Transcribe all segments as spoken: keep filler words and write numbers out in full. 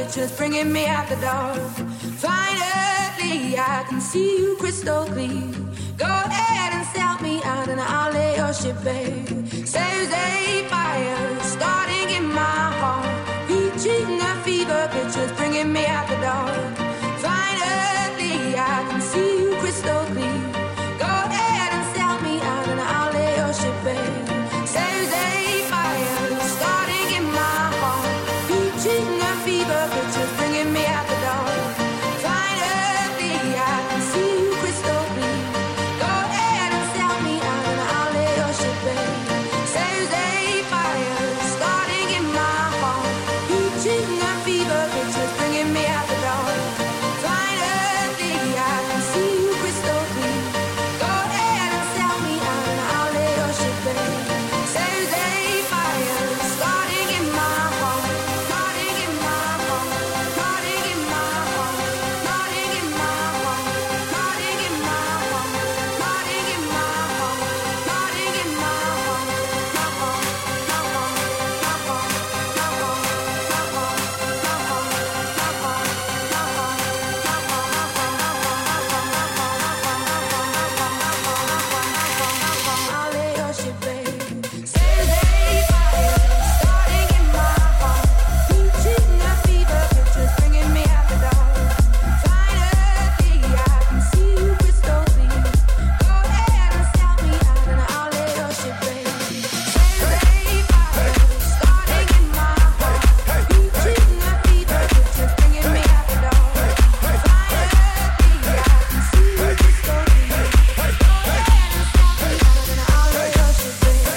pictures bringing me out the door. Finally, I can see you crystal clear. Go ahead and sell me out and I'll lay your ship bare. There's a fire starting in my heart, reaching a fever, pictures bringing me out the door. Finally, I can see you crystal clear. Go ahead and sell me out and I'll lay your ship bare. There's a fire starting in my heart, reaching a fever, pictures bringing me out the door. Finally, I can see you crystal clear. Go ahead and sell me out and I'll lay your ship bare. There's a fire starting in my heart, reaching a fever, pictures bringing me out the door. Finally, I can see you crystal clear. Go ahead and sell me out and I'll lay your ship bare. There's a fire starting in my heart, starting in my heart, starting in my heart, starting in my heart, starting in my heart, starting in my heart, starting in my heart, my heart, my heart, my heart, my heart, my heart, I'll lay your ship bare. There's a fire starting in my heart, reaching a fever, pictures bringing me out the door. Finally, I can see you crystal clear. Go ahead and sell me out and I'll lay your ship bare. There's a fire starting in my heart, reaching a fever, pictures bringing me out the door. Finally, I can see you crystal clear. Go ahead and sell me out and I'll lay your ship bare.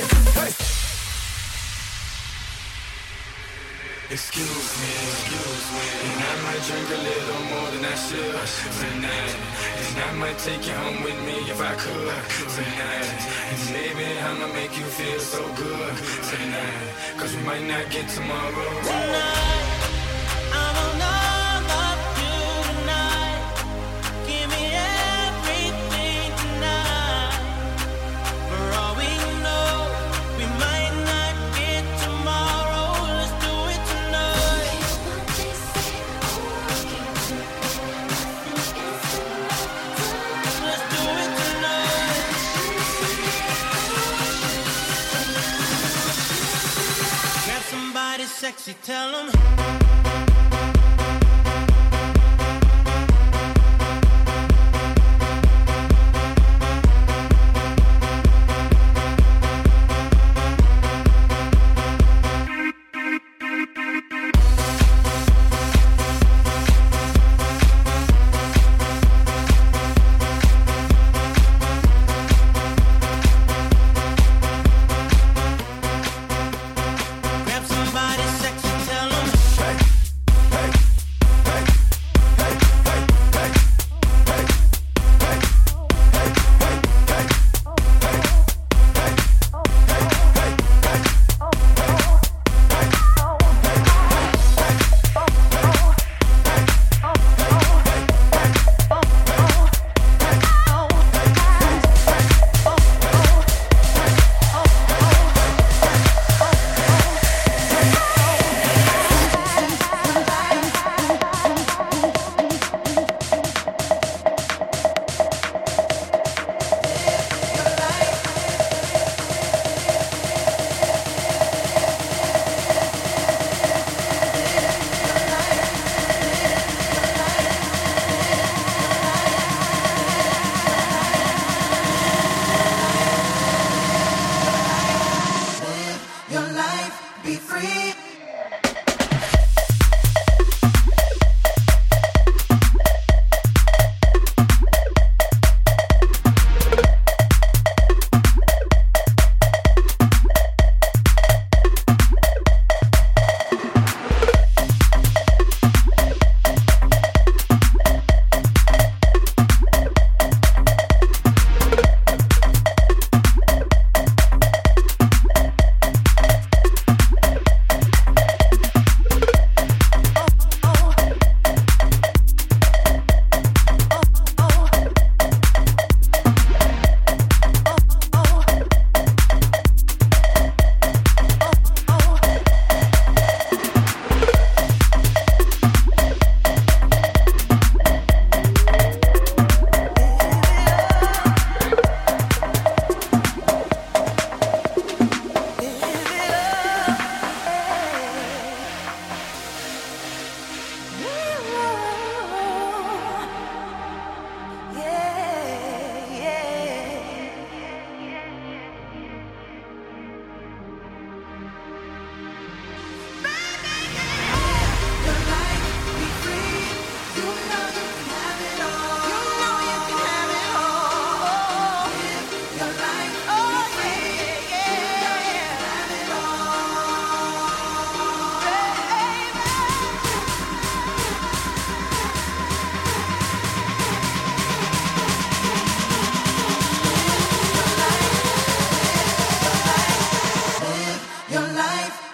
Excuse me, excuse me, and I might drink a little more than I should tonight. And I might take you home with me if I could tonight. And maybe I'ma make you feel so good tonight, cause we might not get tomorrow. Tonight, I will not love you tonight. Give me everything tonight. For all we know, we might not get tomorrow. Let's do it tonight. Let's do it tonight. Grab somebody sexy, tell 'em. Grab somebody sexy, tell 'em.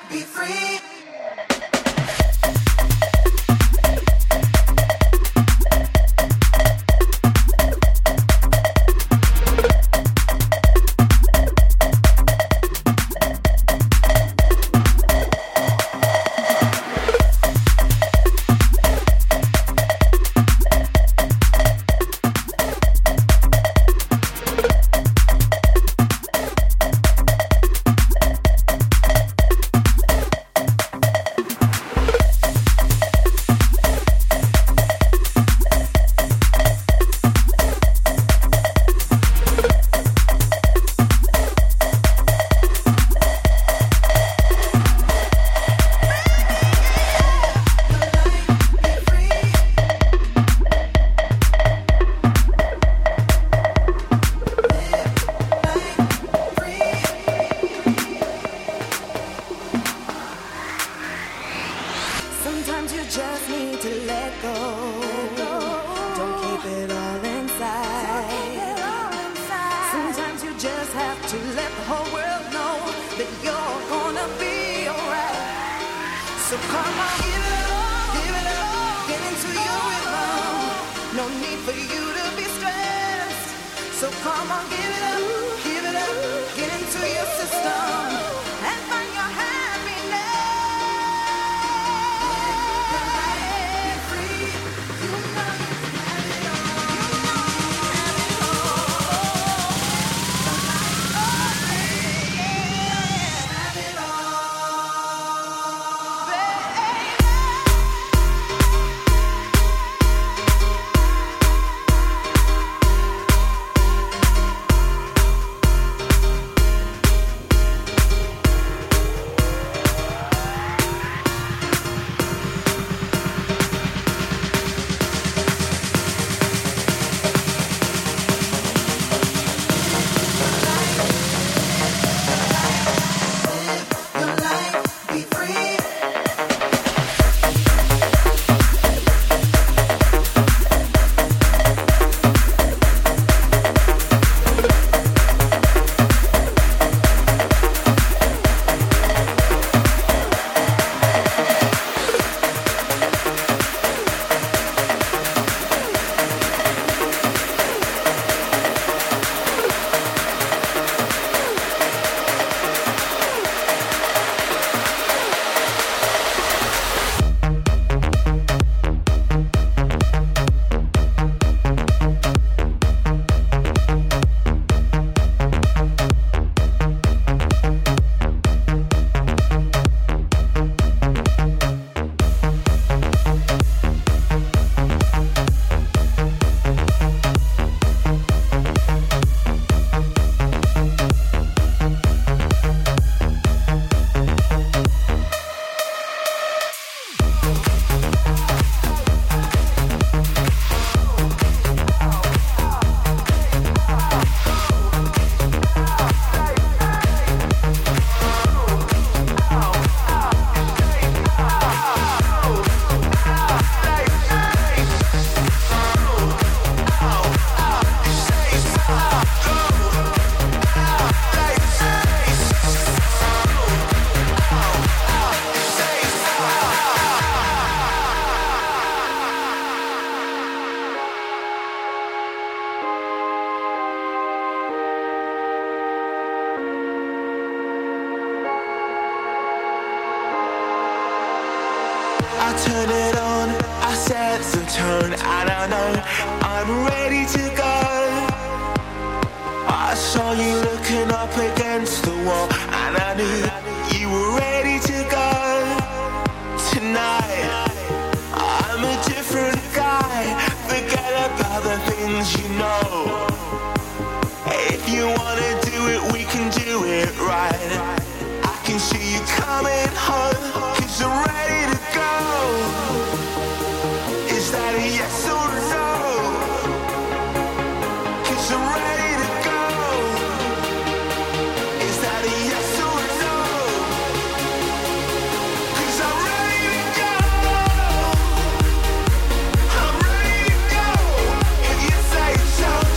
be free. I turn it on, I set the tone, and I know I'm ready to go. I saw you looking up against the wall, and I knew you were ready to go. Tonight, I'm a different guy, forget about the things you know. If you wanna do it, we can do it right. I can see you coming home, 'cause I'm ready to go. Is that a yes or a no? 'Cause I'm ready to go. Is that a yes or a no? 'Cause I'm ready to go. I'm ready to go. If you say so.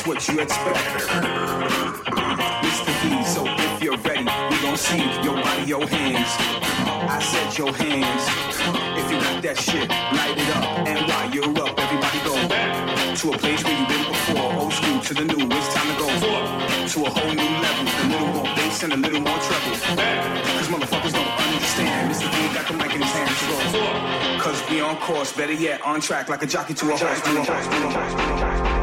that's what you expect. Mister V, so if you're ready, we gon' see your body, your hands. I said your hands. If you got that shit, light it up. And while you're up, everybody go to a place where you've been before. Old school to the new, it's time to go to a whole new level. A little more bass and a little more treble. Cause motherfuckers don't understand. Mister V got the mic in his hand to go. Cause we on course, better yet, on track like a jockey to a horse. To a horse, to a horse.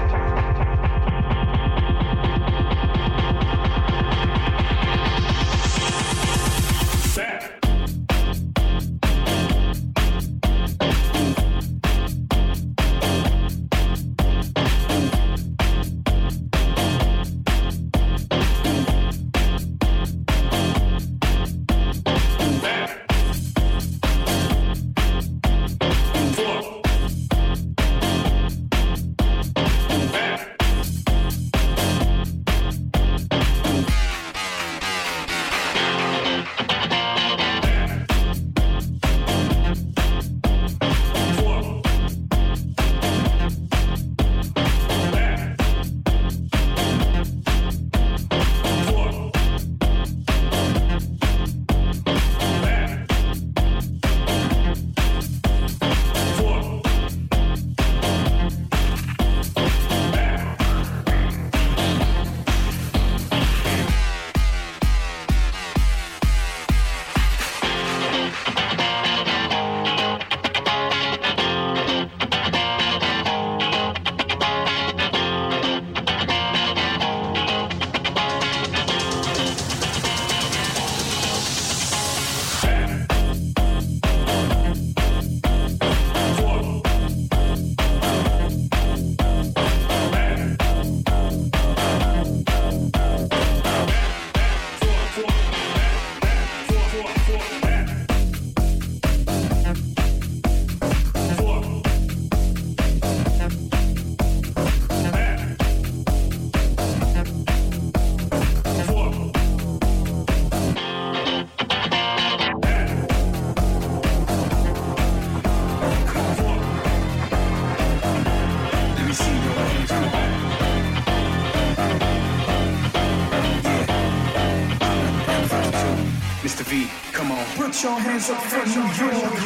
Put your hands up for New York.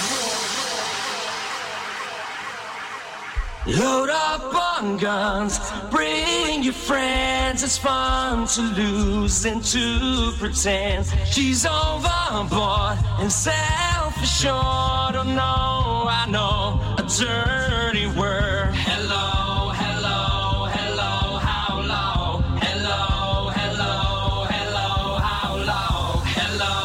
Load up on guns, bring your friends. It's fun to lose and to pretend. She's overboard and self-assured. Oh no, I know a dirty word. Hello, hello, hello, how low? Hello, hello, hello, how low? Hello.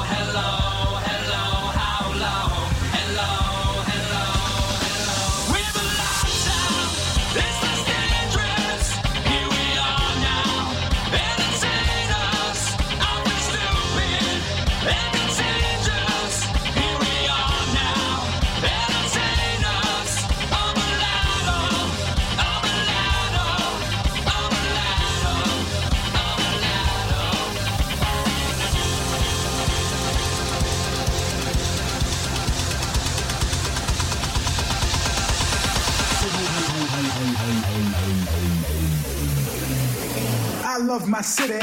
I love my city.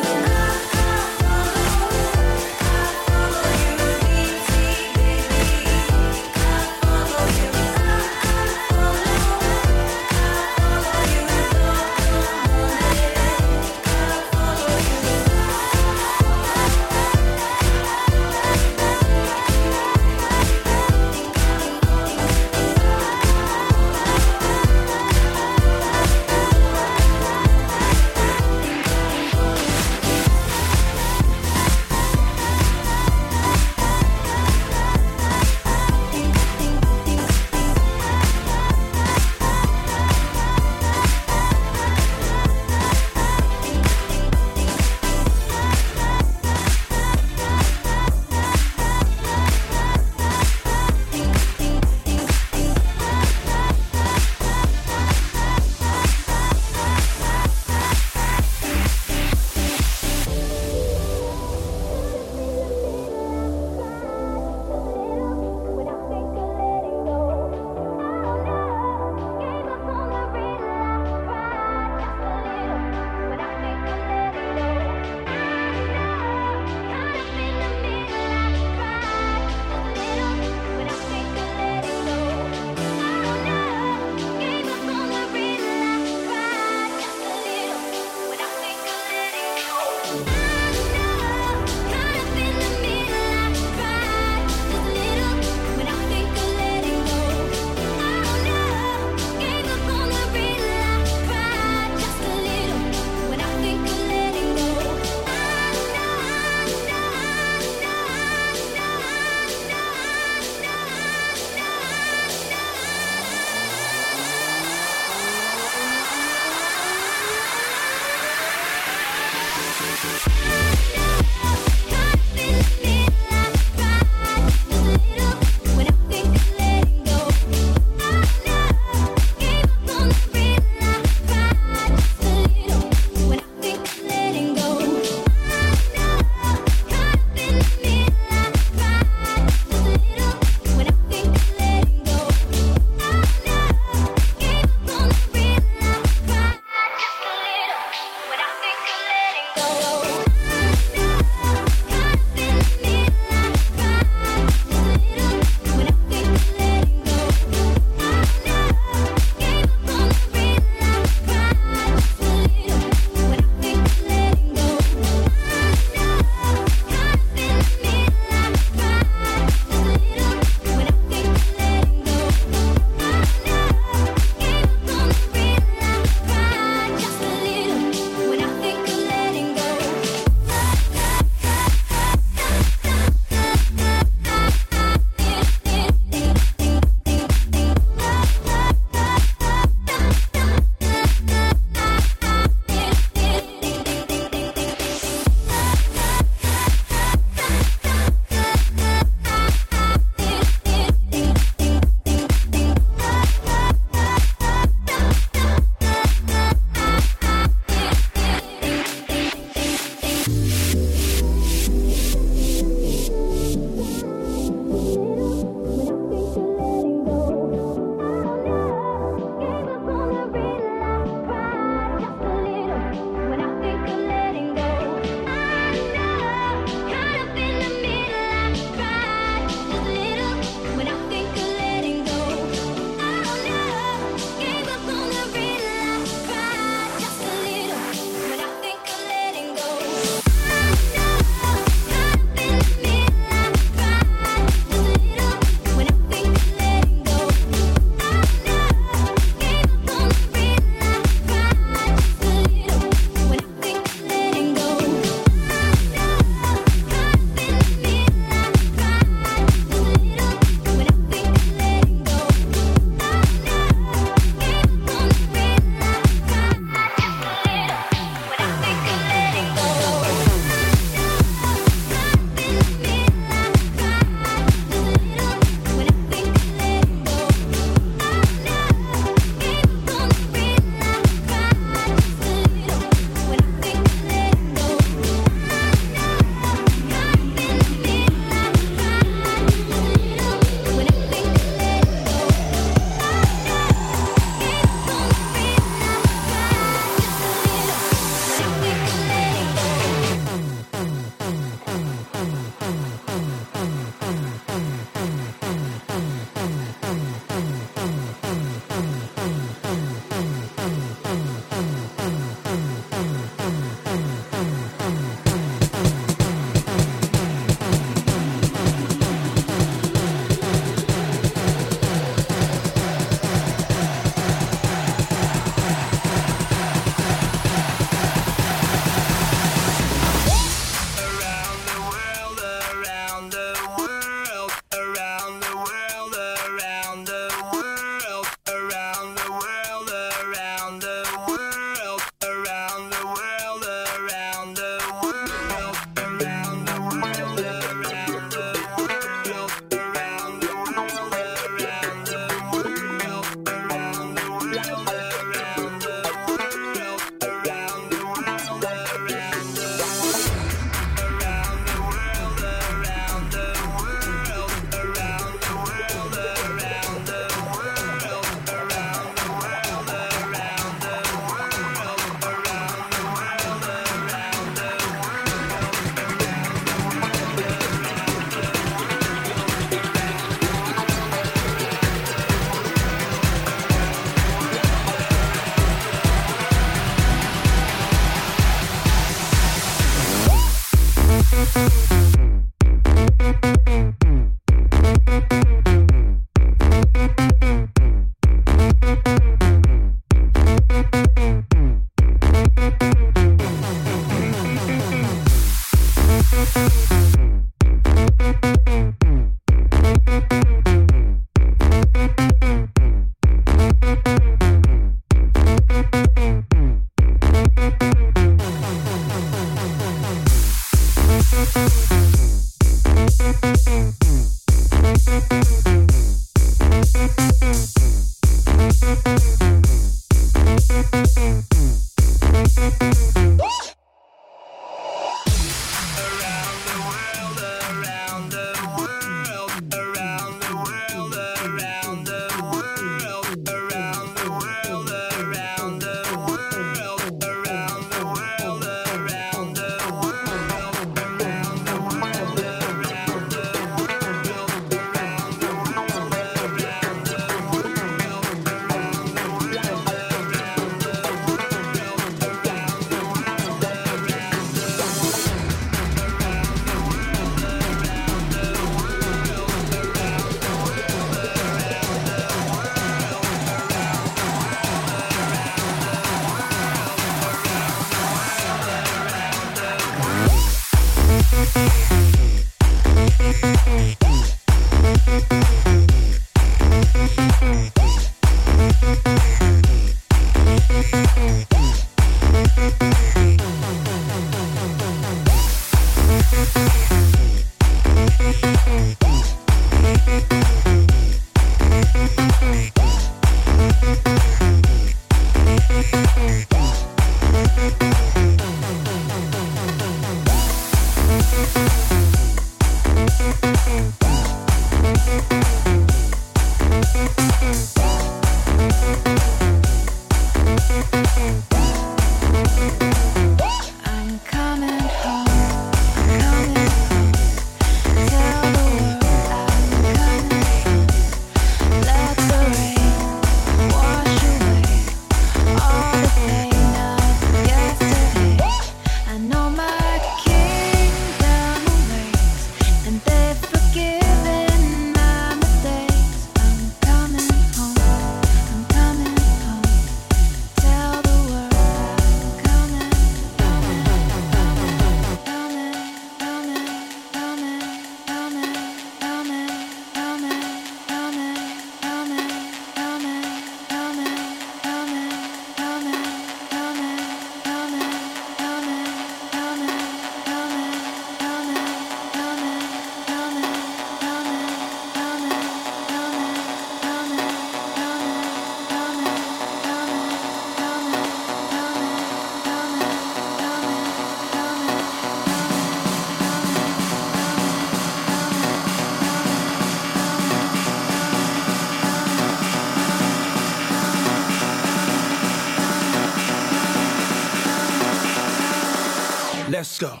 Let's go.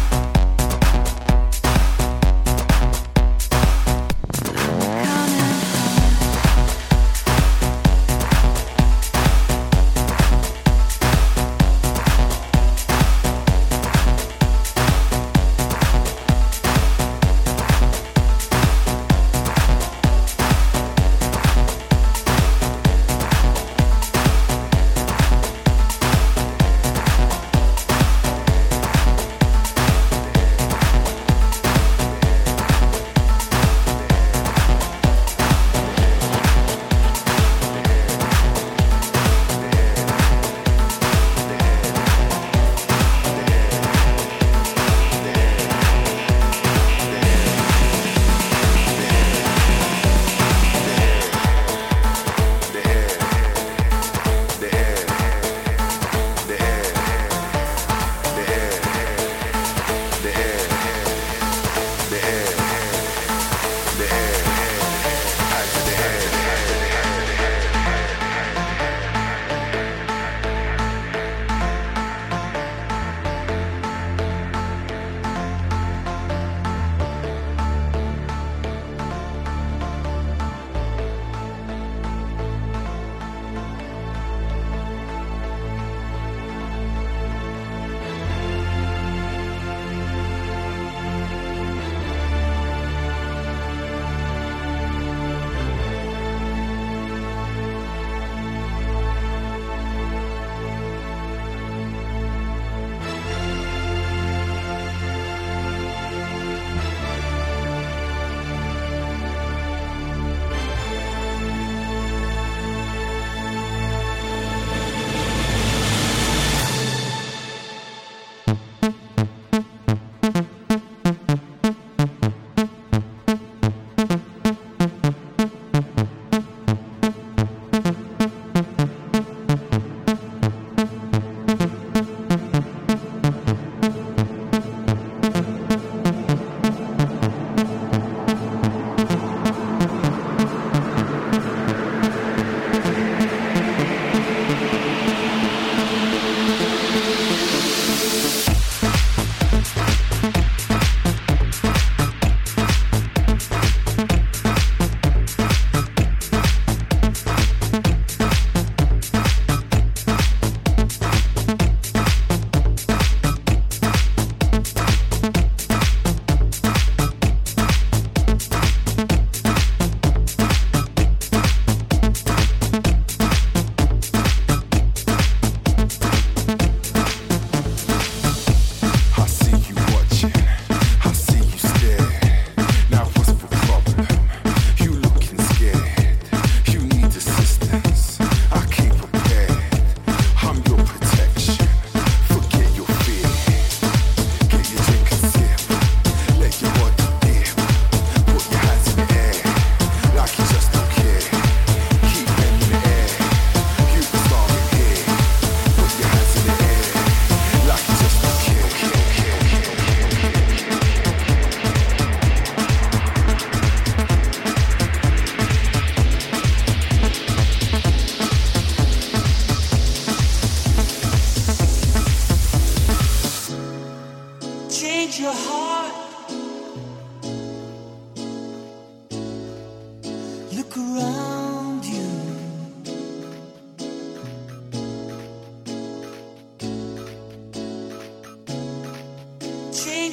Coming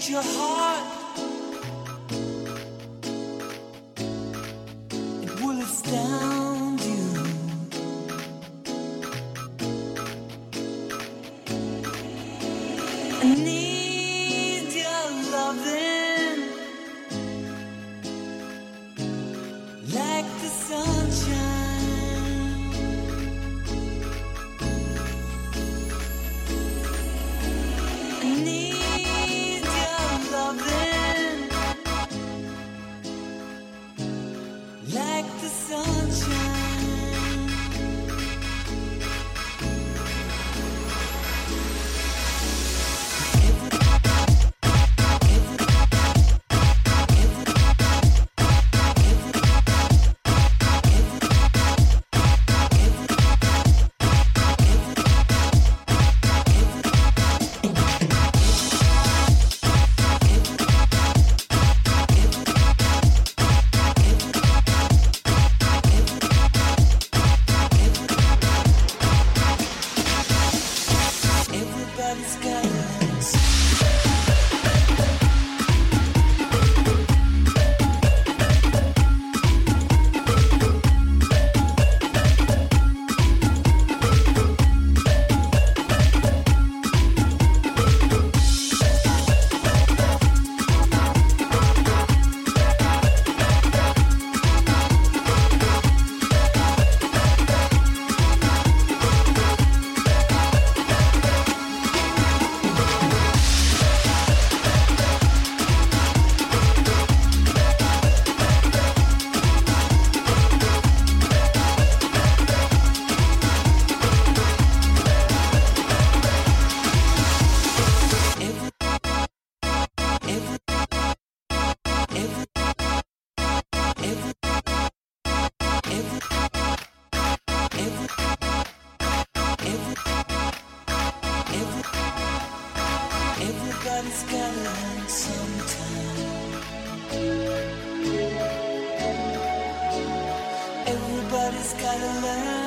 break your heart. It will astound you. I need your loving like the sunshine. I need your loving like the sunshine. Everybody's got an answer. Everybody's gotta learn sometime. Everybody's gotta learn.